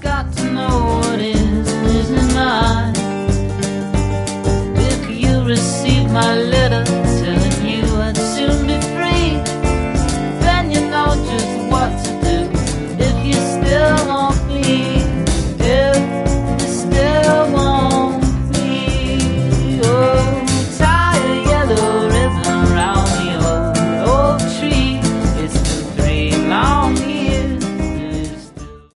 got to know what is in mine. If you receive my letter,